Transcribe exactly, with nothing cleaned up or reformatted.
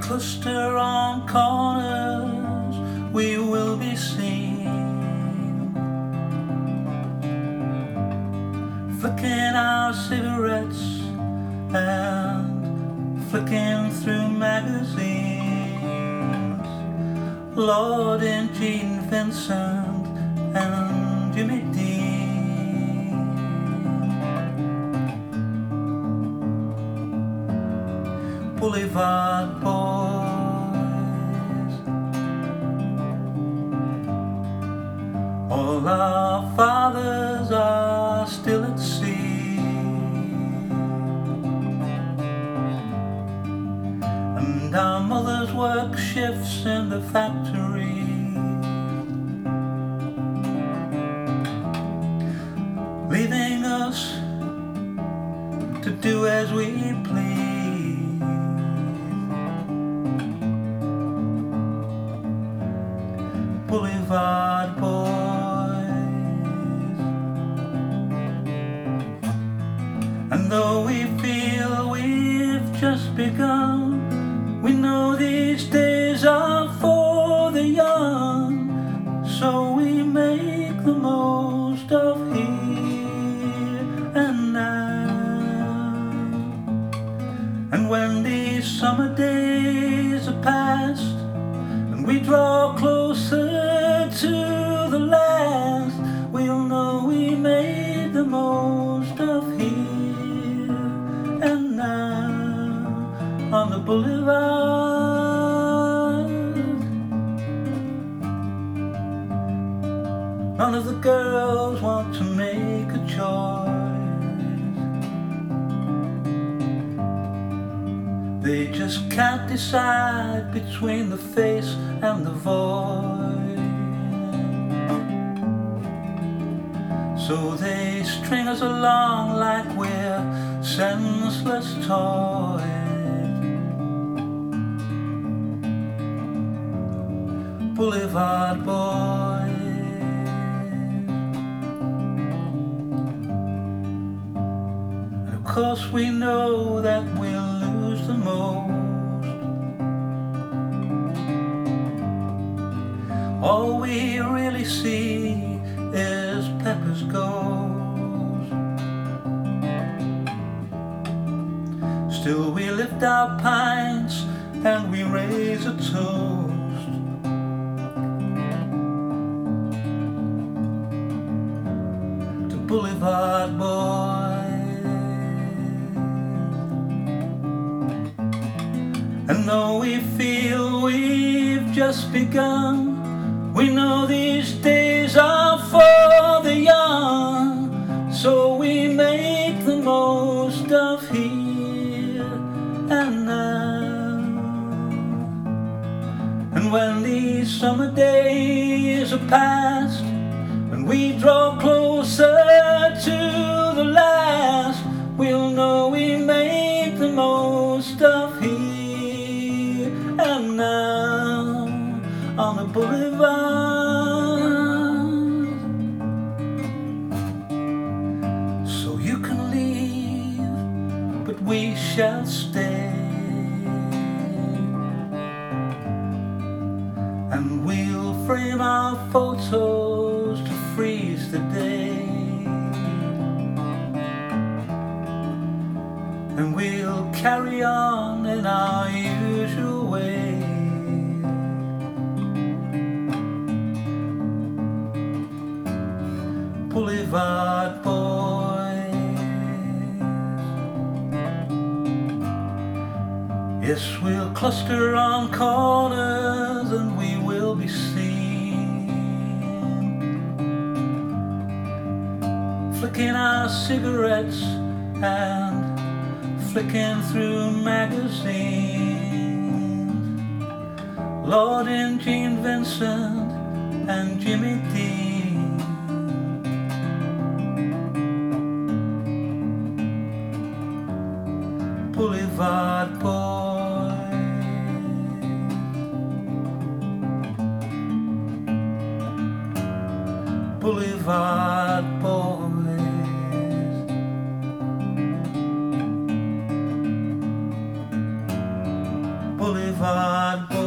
cluster on corners, we will be seen, flicking our cigarettes and flicking through magazines. Lord and Gene Vincent and Jimmy Dean, Boulevard boys, all our fathers are still at sea, and our mothers work shifts in the factory, leaving us to do as we please. Boulevard boys, and though we feel we've just begun, we know these days are for the young, so we make the most of here and now. And when these summer days are past and we draw closer to the last, we'll know we made the most of here and now on the boulevard. None of the girls want to make a choice, they just can't decide between the face and the voice. So they string us along like we're senseless toys. Boulevard boys, and of course we know that we'll lose the most. All we really see is Pepper's Ghost. Still we lift our pints and we raise a toast to Boulevard boys. And though we feel we've just begun, we know these days are for the young, so we make the most of here and now. And when these summer days are past and we draw closer to the last, we'll know we made the most of here and now on the boulevard. So you can leave, but we shall stay, and we'll frame our photos to freeze the day, and we'll carry on in our usual way. Boulevard boys, yes, we'll cluster on corners and we will be seen, flicking our cigarettes and flicking through magazines. Lord and Gene Vincent and Jimmy Dean, Boulevard boys, Boulevard boys, Boulevard. fought